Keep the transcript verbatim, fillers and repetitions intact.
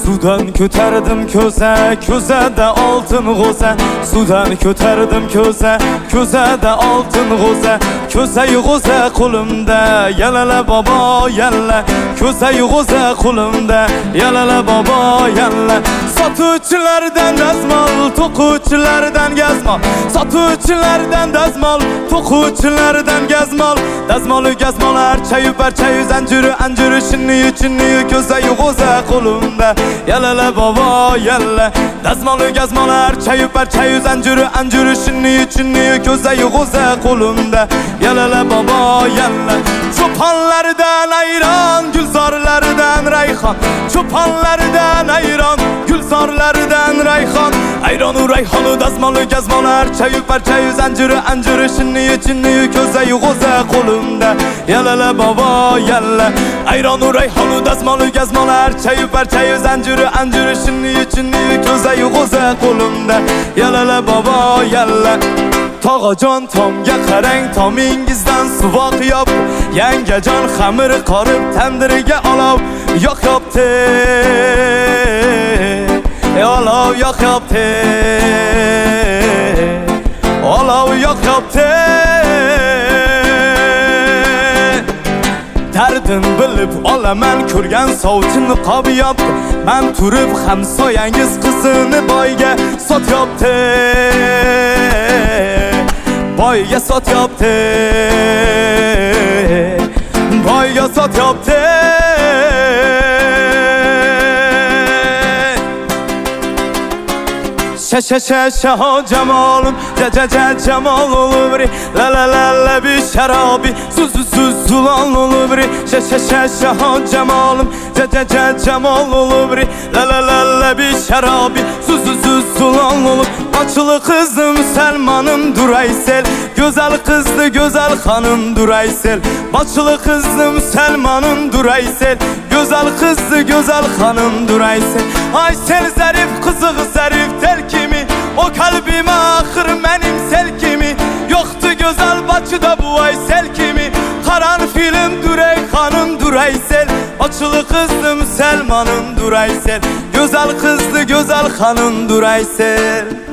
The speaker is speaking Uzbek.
Sudan ko'tardim ko'za, ko'zada oltin g'o'za. Sudan ko'tardim ko'za, ko'zada oltin g'o'za. Ko'za-yu g'o'za qo'limda, yalala bobo yalla. Ko'za-yu g'o'za qo'limda, yalala bobo yalla. Sotuvchilardan dazmol, to'quvchilardan gazmol. Sotuvchilardan dazmol, to'quvchilardan gazmol. Dazmolu gazmolar, chayu barchayu zanjiri anjiri shinniyu chinniyu ko'za-yu g'o'za qo'limda, yalala bobo yalla. Dazmolu gazmolar, chayu barchayu zanjiri anjiri shinniyu chinniyu ko'za-yu g'o'za qo'limda, yalala bobo yalla. Cho'ponlardan ayron, gulzorlaridan rayhon. Cho'ponlardan ayron, gulzorlaridan rayhon. Ayronu rayhonu dazmolu gazmolar, chayu barchayu zanjiri anjiri shinniyu chinniyu ko'za-yu g'o'za qo'limda, yalala bobo yalla. Ayronu rayhonu dazmolu gazmolar, chayu barchayu zanjiri anjiri shinniyu chinniyu ko'za-yu g'o'za qo'limda, yalala bobo yalla. Tog'ajon tomga qarang, tomingizdan suvoq yop. Yangajon xamir qorib tandiriga olov yoqyapti. E olov yoqyapti. Olov yoqyapti. Dardim bilib olaman, ko'rgan sovchi niqob yopdi. Men turib hamsoyangiz qizini boyga sotyapti. Boyga sotyapti. Boyga sotyapti. Sha sha sha sha jamolim, ja ja ja jamol ulubri, la la la la bi sharabi, su su su sulon ulubri. Sha sha sha sha jamolim, ja ja ja jamol ulubri, la la la la bi sharabi, su su su sulon ulub. Açılı kızım Selman'ım Duraysel, güzel kızdı güzel hanım Duraysel. Açılı kızım Selman'ım Duraysel, güzel kızdı güzel hanım Duraysel. Aysel zarif kızığı zarif tel kimi, o kalbime ahır benim sel kimi. Yoktu güzel Bakıda bu Aysel kimi, karanfilim Duray hanım Duraysel. Açılı kızım Selman'ım Duraysel, güzel kızdı güzel hanım Duraysel.